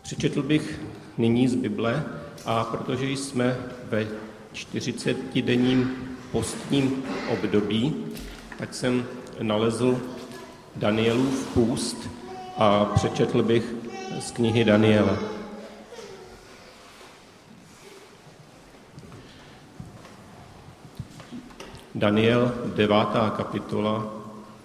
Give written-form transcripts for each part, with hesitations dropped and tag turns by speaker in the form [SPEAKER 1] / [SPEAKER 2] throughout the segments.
[SPEAKER 1] Přečetl bych nyní z Bible, a protože jsme ve 40denním postním období, tak jsem nalezl Danielův půst a přečetl bych z knihy Daniele. Daniel, 9. kapitola,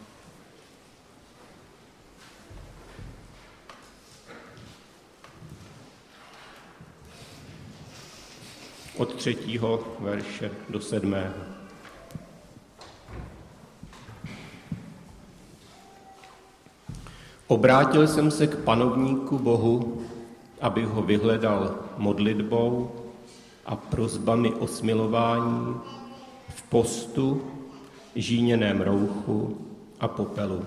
[SPEAKER 1] od 3. verše do 7. Obrátil jsem se k panovníku Bohu, abych ho vyhledal modlitbou a prosbami o smilování, v postu, žíněném rouchu a popelu.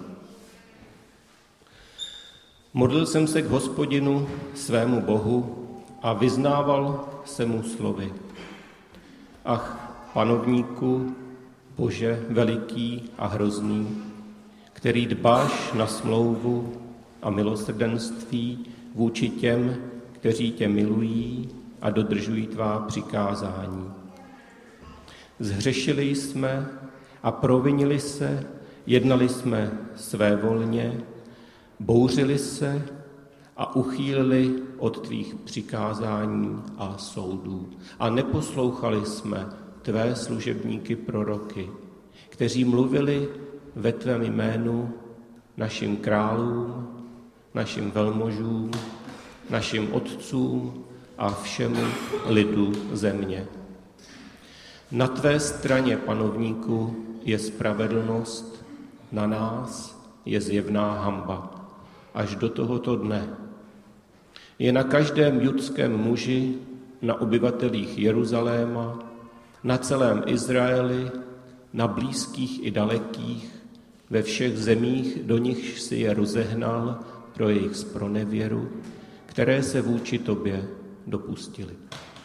[SPEAKER 1] Modlil jsem se k Hospodinu, svému Bohu, a vyznával se mu slovy. Ach, panovníku, Bože veliký a hrozný, který dbáš na smlouvu a milosrdenství vůči těm, kteří tě milují a dodržují tvá přikázání. Zhřešili jsme a provinili se, jednali jsme svévolně, bouřili se a uchýlili od tvých přikázání a soudů. A neposlouchali jsme tvé služebníky proroky, kteří mluvili ve tvém jménu našim králům, našim velmožům, našim otcům a všemu lidu země. Na tvé straně, panovníku, je spravedlnost, na nás je zjevná hanba. Až do tohoto dne. Je na každém judském muži, na obyvatelích Jeruzaléma, na celém Izraeli, na blízkých i dalekých, ve všech zemích, do nichž si je rozehnal pro jejich zpronevěru, které se vůči tobě dopustili.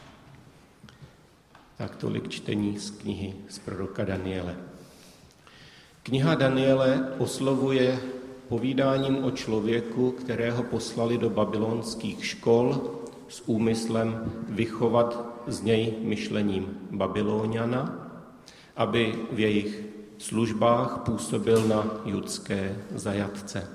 [SPEAKER 1] Tak tolik čtení z knihy z proroka Daniele. Kniha Daniele oslovuje povídáním o člověku, kterého poslali do babylonských škol s úmyslem vychovat z něj myšlením Babyloniana, aby v jejich službách působil na judské zajatce.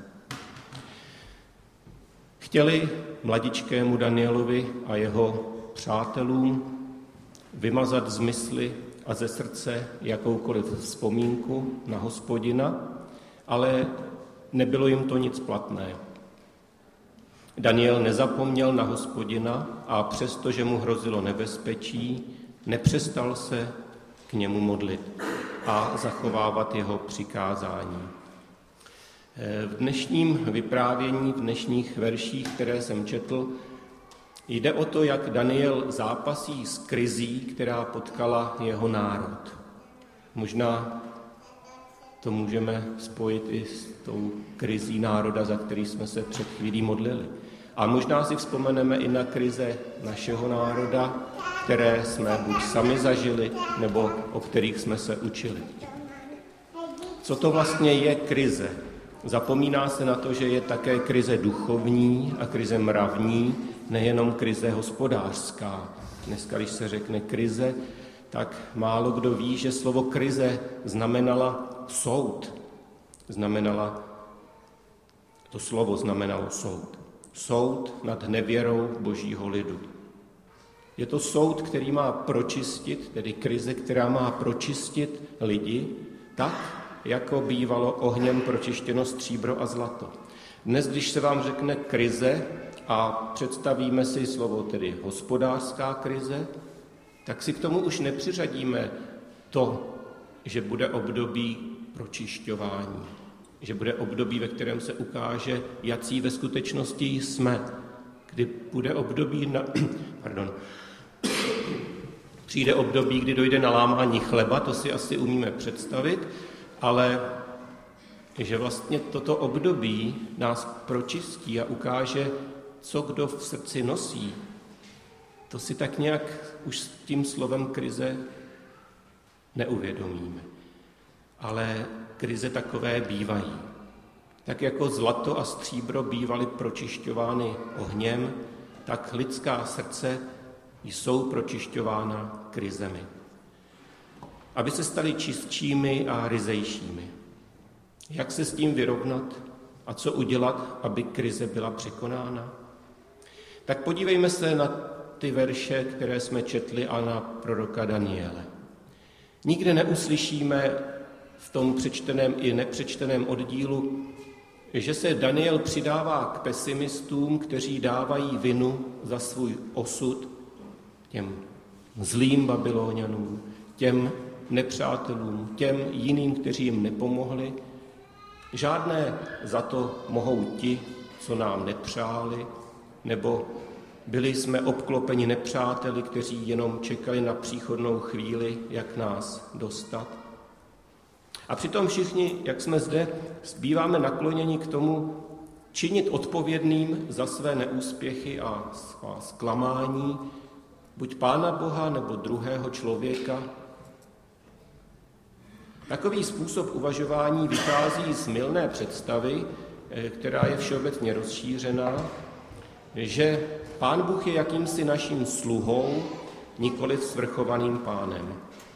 [SPEAKER 1] Chtěli mladičkému Danielovi a jeho přátelům vymazat z mysli a ze srdce jakoukoliv vzpomínku na Hospodina, ale nebylo jim to nic platné. Daniel nezapomněl na Hospodina a přestože mu hrozilo nebezpečí, nepřestal se k němu modlit a zachovávat jeho přikázání. V dnešním vyprávění, v dnešních verších, které jsem četl, jde o to, jak Daniel zápasí s krizí, která potkala jeho národ. Možná to můžeme spojit i s tou krizí národa, za který jsme se před chvílí modlili. A možná si vzpomeneme i na krize našeho národa, které jsme buď sami zažili, nebo o kterých jsme se učili. Co to vlastně je krize? Zapomíná se na to, že je také krize duchovní a krize mravní, nejenom krize hospodářská. Dneska, když se řekne krize, tak málo kdo ví, že slovo krize znamenala soud. To slovo znamenalo soud. Soud nad nevěrou božího lidu. Je to soud, který má pročistit, tedy krize, která má pročistit lidi, tak, jako bývalo ohněm pročištěno stříbro a zlato. Dnes, když se vám řekne krize a představíme si slovo tedy hospodářská krize, tak si k tomu už nepřiřadíme to, že bude období pročišťování, že bude období, ve kterém se ukáže, jací ve skutečnosti jsme, kdy bude období přijde období, kdy dojde na lámání chleba, to si asi umíme představit, ale že vlastně toto období nás pročistí a ukáže, co kdo v srdci nosí. To si tak nějak už s tím slovem krize neuvědomíme. Ale krize takové bývají. Tak jako zlato a stříbro bývaly pročišťovány ohněm, tak lidská srdce jsou pročišťována krizemi, aby se staly čistšími a ryzejšími. Jak se s tím vyrovnat a co udělat, aby krize byla překonána? Tak podívejme se na ty verše, které jsme četli, a na proroka Daniele. Nikde neuslyšíme v tom přečteném i nepřečteném oddílu, že se Daniel přidává k pesimistům, kteří dávají vinu za svůj osud těm zlým Babylonianům, těm nepřátelům, těm jiným, kteří jim nepomohli. Žádné za to mohou ti, co nám nepřáli, nebo byli jsme obklopeni nepřáteli, kteří jenom čekali na příchodnou chvíli, jak nás dostat. A přitom všichni, jak jsme zde, býváme nakloněni k tomu činit odpovědným za své neúspěchy a zklamání buď Pána Boha, nebo druhého člověka. Takový způsob uvažování vychází z mylné představy, která je všeobecně rozšířená, že Pán Bůh je jakýmsi naším sluhou, nikoliv svrchovaným pánem.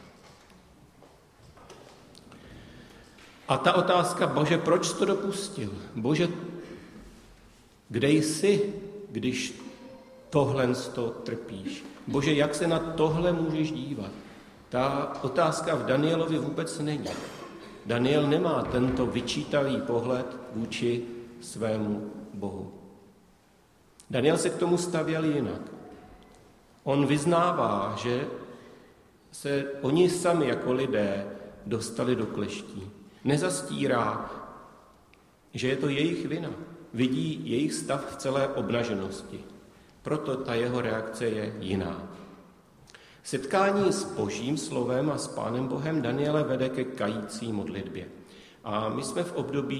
[SPEAKER 1] A ta otázka, Bože, proč jsi to dopustil? Bože, kde jsi, když tohle trpíš? Bože, jak se na tohle můžeš dívat? Ta otázka v Danielovi vůbec není. Daniel nemá tento vyčítavý pohled vůči svému Bohu. Daniel se k tomu stavěl jinak. On vyznává, že se oni sami jako lidé dostali do kleští. Nezastírá, že je to jejich vina. Vidí jejich stav v celé obnaženosti. Proto ta jeho reakce je jiná. Setkání s Božím slovem a s Pánem Bohem Daniele vede ke kající modlitbě. A my jsme v období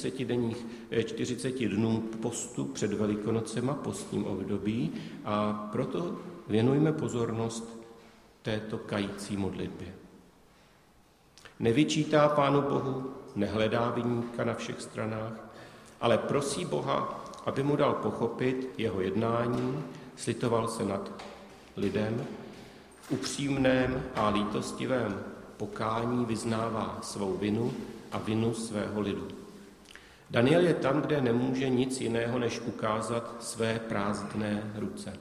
[SPEAKER 1] 40 dnů postu před Velikonocema, postním období, a proto věnujme pozornost této kající modlitbě. Nevyčítá Pánu Bohu, nehledá viníka na všech stranách, ale prosí Boha, aby mu dal pochopit jeho jednání, slitoval se nad lidem, v upřímném a lítostivém pokání vyznává svou vinu a vinu svého lidu. Daniel je tam, kde nemůže nic jiného, než ukázat své prázdné ruce.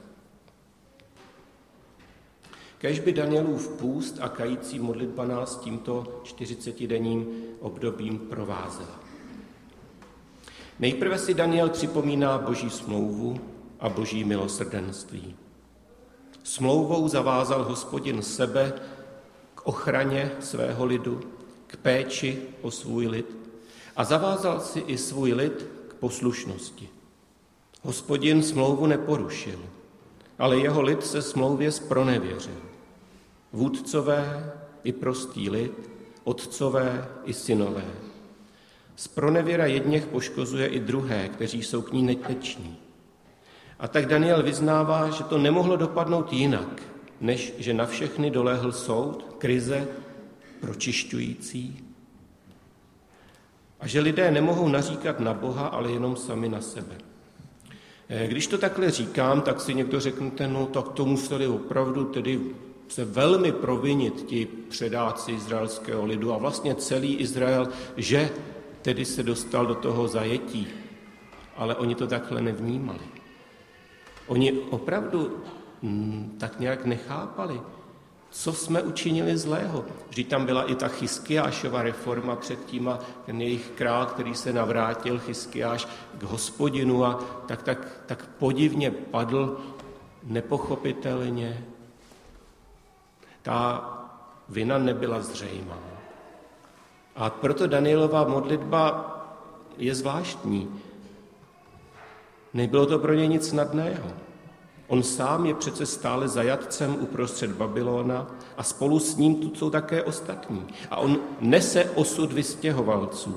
[SPEAKER 1] Kéž by Danielův půst a kající modlitba nás tímto 40denním obdobím provázela. Nejprve si Daniel připomíná Boží smlouvu a Boží milosrdenství. Smlouvou zavázal Hospodin sebe k ochraně svého lidu, k péči o svůj lid a zavázal si i svůj lid k poslušnosti. Hospodin smlouvu neporušil, ale jeho lid se smlouvě zpronevěřil. Vůdcové i prostý lid, otcové i synové. Zpronevěra jedněch poškozuje i druhé, kteří jsou k ní neteční. A tak Daniel vyznává, že to nemohlo dopadnout jinak, než že na všechny dolehl soud, krize, pročišťující. A že lidé nemohou naříkat na Boha, ale jenom sami na sebe. Když to takhle říkám, tak si někdo řeknete, no tak to museli opravdu tedy se velmi provinit ti předáci izraelského lidu a vlastně celý Izrael, že tedy se dostal do toho zajetí. Ale oni to takhle nevnímali. Oni opravdu tak nějak nechápali, co jsme učinili zlého. Vždyť tam byla i ta Chiskiášova reforma předtím a ten jejich král, který se navrátil, Chiskiáš, k Hospodinu a tak podivně padl, nepochopitelně. Ta vina nebyla zřejmá. A proto Danielova modlitba je zvláštní. Nebylo to pro ně nic snadného. On sám je přece stále zajatcem uprostřed Babylona a spolu s ním tu jsou také ostatní. A on nese osud vystěhovalců.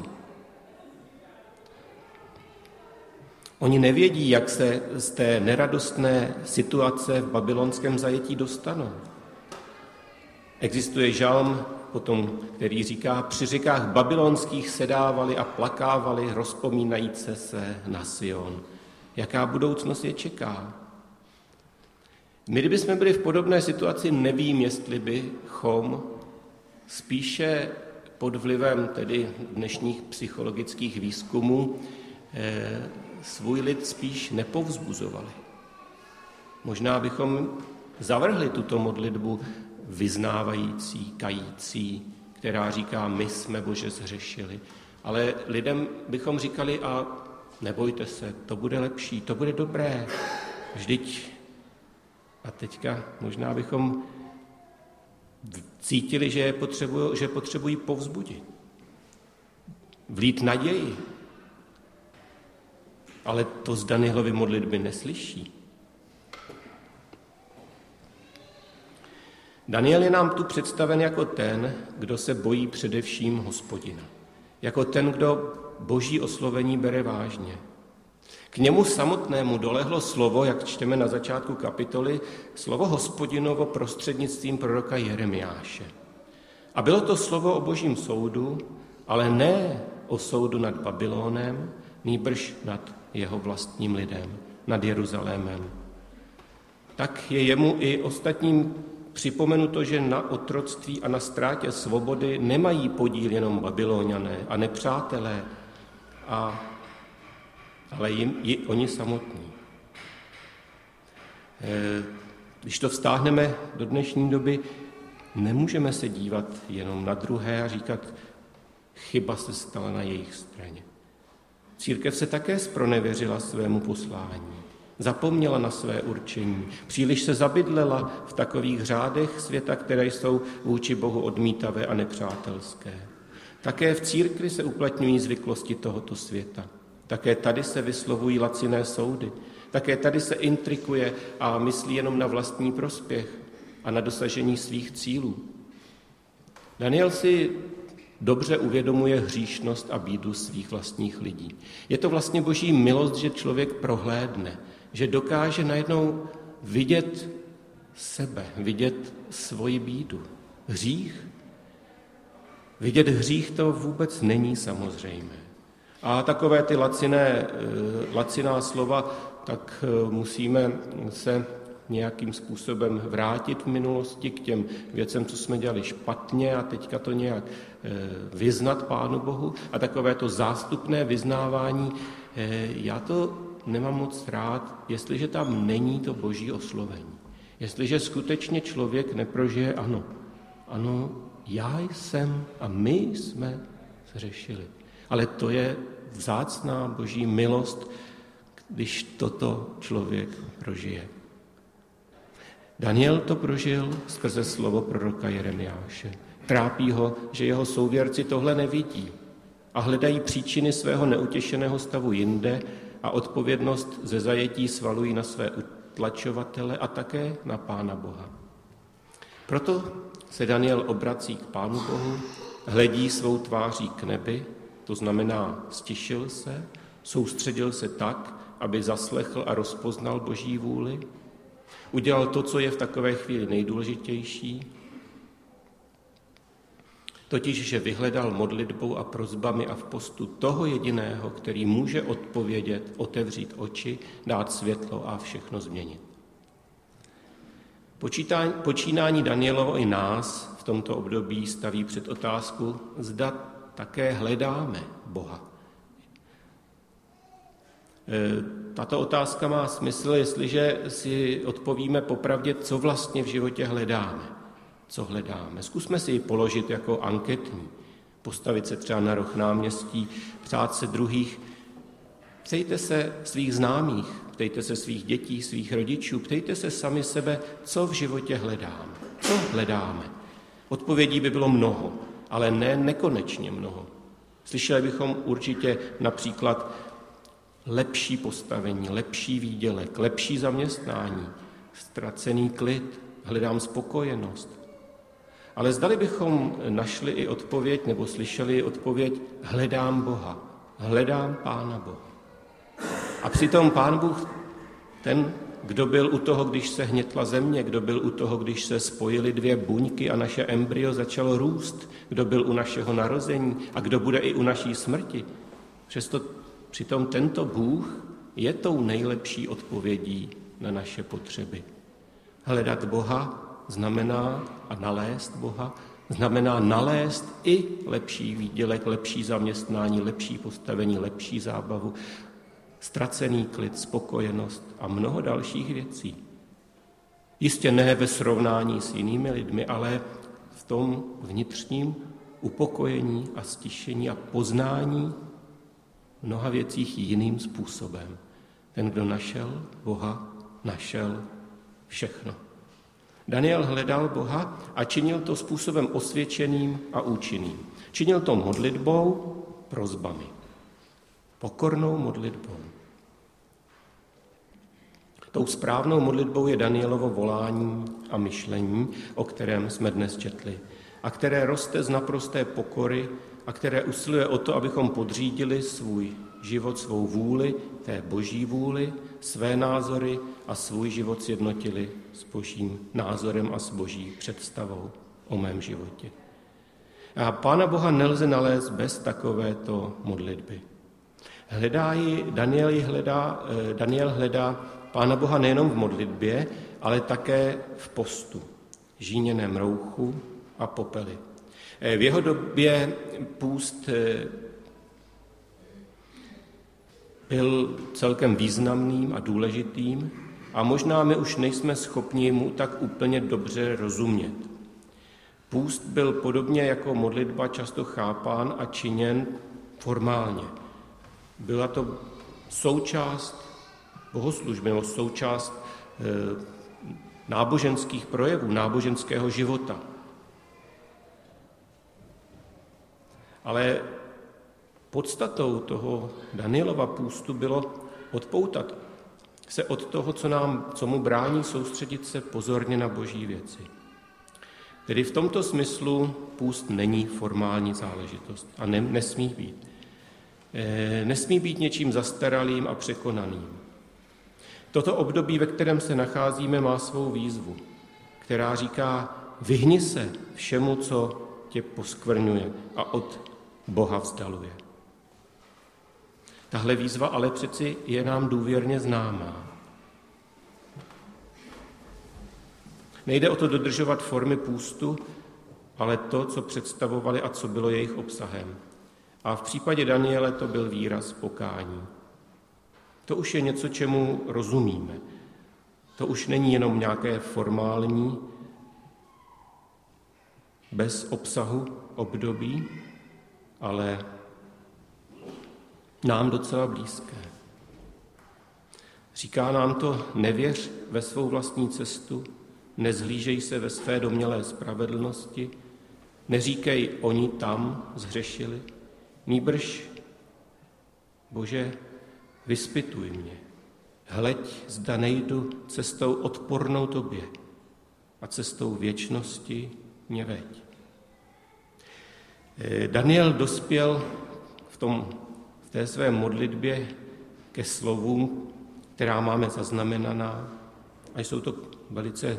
[SPEAKER 1] Oni nevědí, jak se z té neradostné situace v babylonském zajetí dostanou. Existuje žalm, potom, který říká, při řekách babylonských sedávali a plakávali, rozpomínajíce se na Sion. Jaká budoucnost je čeká? My, kdybychom byli v podobné situaci, nevím, jestli bychom spíše pod vlivem tedy dnešních psychologických výzkumů svůj lid spíš nepovzbuzovali. Možná bychom zavrhli tuto modlitbu vyznávající, kající, která říká, my jsme Bože zhřešili. Ale lidem bychom říkali, a nebojte se, to bude lepší, to bude dobré. Vždyť, a teďka možná bychom cítili, že potřebují povzbudit, vlít naději. Ale to z Danielovy modlitby neslyší. Daniel je nám tu představen jako ten, kdo se bojí především Hospodina. Jako ten, kdo Boží oslovení bere vážně. K němu samotnému dolehlo slovo, jak čteme na začátku kapitoly, slovo Hospodinovo prostřednictvím proroka Jeremiáše. A bylo to slovo o Božím soudu, ale ne o soudu nad Babylonem, nýbrž nad jeho vlastním lidem, nad Jeruzalémem. Tak je jemu i ostatním připomenuto, že na otroctví a na ztrátě svobody nemají podíl jenom Babyloniané a nepřátelé, ale i oni samotní. Když to vztáhneme do dnešní doby, nemůžeme se dívat jenom na druhé a říkat, chyba se stala na jejich straně. Církev se také zpronevěřila svému poslání. Zapomněla na své určení. Příliš se zabydlela v takových řádech světa, které jsou vůči Bohu odmítavé a nepřátelské. Také v církvi se uplatňují zvyklosti tohoto světa. Také tady se vyslovují laciné soudy. Také tady se intrikuje a myslí jenom na vlastní prospěch a na dosažení svých cílů. Daniel si dobře uvědomuje hříšnost a bídu svých vlastních lidí. Je to vlastně Boží milost, že člověk prohlédne, že dokáže najednou vidět sebe, vidět svoji bídu. Hřích? Vidět hřích to vůbec není samozřejmé. A takové ty laciná slova, tak musíme se nějakým způsobem vrátit v minulosti k těm věcem, co jsme dělali špatně a teďka to nějak vyznat Pánu Bohu. A takové to zástupné vyznávání, já to nemám moc rád, jestliže tam není to Boží oslovení. Jestliže skutečně člověk neprožije, ano, já jsem a my jsme zhřešili. Ale to je vzácná Boží milost, když toto člověk prožije. Daniel to prožil skrze slovo proroka Jeremiáše. Trápí ho, že jeho souvěrci tohle nevidí a hledají příčiny svého neutěšeného stavu jinde a odpovědnost ze zajetí svalují na své utlačovatele a také na Pána Boha. Proto se Daniel obrací k Pánu Bohu, hledí svou tváří k nebi, to znamená stišil se, soustředil se tak, aby zaslechl a rozpoznal Boží vůli, udělal to, co je v takové chvíli nejdůležitější, totiž, že vyhledal modlitbou a prosbami a v postu toho jediného, který může odpovědět, otevřít oči, dát světlo a všechno změnit. Počínání Danielovo i nás v tomto období staví před otázku, zda také hledáme Boha. Tato otázka má smysl, jestliže si odpovíme popravdě, co vlastně v životě hledáme. Co hledáme? Zkusme si ji položit jako anketní. Postavit se třeba na roh náměstí, ptát se druhých. Ptejte se svých známých, ptejte se svých dětí, svých rodičů, ptejte se sami sebe, co v životě hledáme. Co hledáme? Odpovědí by bylo mnoho, ale ne nekonečně mnoho. Slyšeli bychom určitě například lepší postavení, lepší výdělek, lepší zaměstnání, ztracený klid, hledám spokojenost. Ale zdali bychom našli i odpověď, nebo slyšeli i odpověď, hledám Boha, hledám Pána Boha. A přitom Pán Bůh, ten, kdo byl u toho, když se hnětla země, kdo byl u toho, když se spojily dvě buňky a naše embryo začalo růst, kdo byl u našeho narození a kdo bude i u naší smrti. Přitom tento Bůh je tou nejlepší odpovědí na naše potřeby. Hledat Boha znamená a nalézt Boha, znamená nalézt i lepší výdělek, lepší zaměstnání, lepší postavení, lepší zábavu, ztracený klid, spokojenost a mnoho dalších věcí. Jistě ne ve srovnání s jinými lidmi, ale v tom vnitřním upokojení a stišení a poznání mnoha věcích jiným způsobem. Ten, kdo našel Boha, našel všechno. Daniel hledal Boha a činil to způsobem osvědčeným a účinným. Činil to modlitbou, prosbami. Pokornou modlitbou. Tou správnou modlitbou je Danielovo volání a myšlení, o kterém jsme dnes četli, a které roste z naprosté pokory a které usiluje o to, abychom podřídili svůj život, svou vůli, té boží vůli, své názory a svůj život sjednotili s božím názorem a s boží představou o mém životě. A Pána Boha nelze nalézt bez takovéto modlitby. Daniel hledá Pána Boha nejenom v modlitbě, ale také v postu, žíněném rouchu a popeli. V jeho době půst byl celkem významným a důležitým a možná my už nejsme schopni mu tak úplně dobře rozumět. Půst byl podobně jako modlitba často chápán a činěn formálně. Byla to součást bohoslužby nebo součást náboženských projevů, náboženského života. Ale podstatou toho Danielova půstu bylo odpoutat se od toho, co mu brání soustředit se pozorně na boží věci. Tedy v tomto smyslu půst není formální záležitost a nesmí být. Nesmí být něčím zastaralým a překonaným. Toto období, ve kterém se nacházíme, má svou výzvu, která říká: vyhni se všemu, co tě poskvrňuje a od Boha vzdaluje. Tahle výzva ale přeci je nám důvěrně známá. Nejde o to dodržovat formy půstu, ale to, co představovali a co bylo jejich obsahem. A v případě Daniele to byl výraz pokání. To už je něco, čemu rozumíme. To už není jenom nějaké formální, bez obsahu období, ale nám docela blízké. Říká nám to: nevěř ve svou vlastní cestu, nezhlížej se ve své domnělé spravedlnosti, neříkej, oni tam zhřešili, nýbrž, Bože, vyzpytuj mě, hleď, zda nejdu cestou odpornou tobě a cestou věčnosti mě veď. Daniel dospěl v té své modlitbě ke slovům, která máme zaznamenaná, a jsou to velice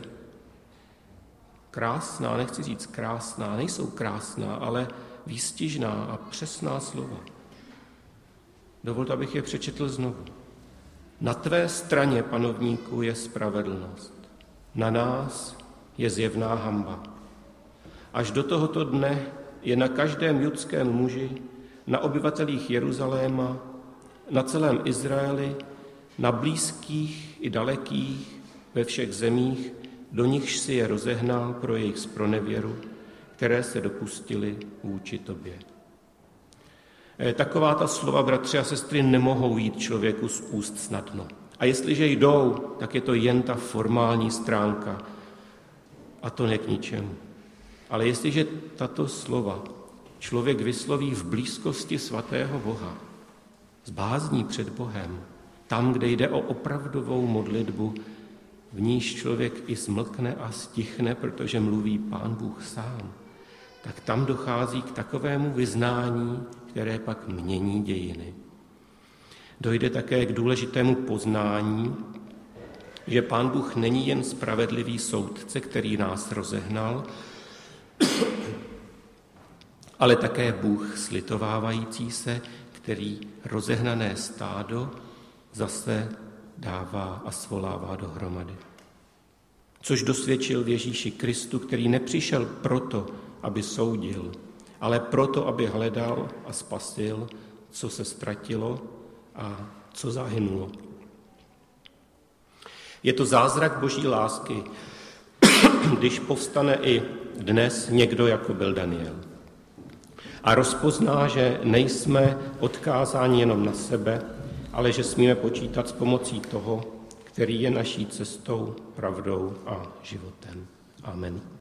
[SPEAKER 1] krásná, nechci říct krásná, nejsou krásná, ale výstižná a přesná slova. Dovolte, abych je přečetl znovu. Na tvé straně, panovníku, je spravedlnost. Na nás je zjevná hanba. Až do tohoto dne je na každém judském muži, na obyvatelích Jeruzaléma, na celém Izraeli, na blízkých i dalekých, ve všech zemích, do nichž si je rozehnal pro jejich zpronevěru, které se dopustili vůči tobě. Taková ta slova, bratři a sestry, nemohou jít člověku z úst snadno. A jestliže jdou, tak je to jen ta formální stránka. A to ne k ničemu. Ale jestliže tato slova člověk vysloví v blízkosti svatého Boha, s bázní před Bohem, tam, kde jde o opravdovou modlitbu, v níž člověk i smlkne a stichne, protože mluví Pán Bůh sám, tak tam dochází k takovému vyznání, které pak mění dějiny. Dojde také k důležitému poznání, že Pán Bůh není jen spravedlivý soudce, který nás rozehnal, ale také Bůh slitovávající se, který rozehnané stádo zase dává a svolává dohromady. což dosvědčil v Ježíši Kristu, který nepřišel proto, aby soudil, ale proto, aby hledal a spasil, co se ztratilo a co zahynulo. Je to zázrak Boží lásky, když povstane i dnes někdo, jako byl Daniel. A rozpozná, že nejsme odkázáni jenom na sebe, ale že smíme počítat s pomocí toho, který je naší cestou, pravdou a životem. Amen.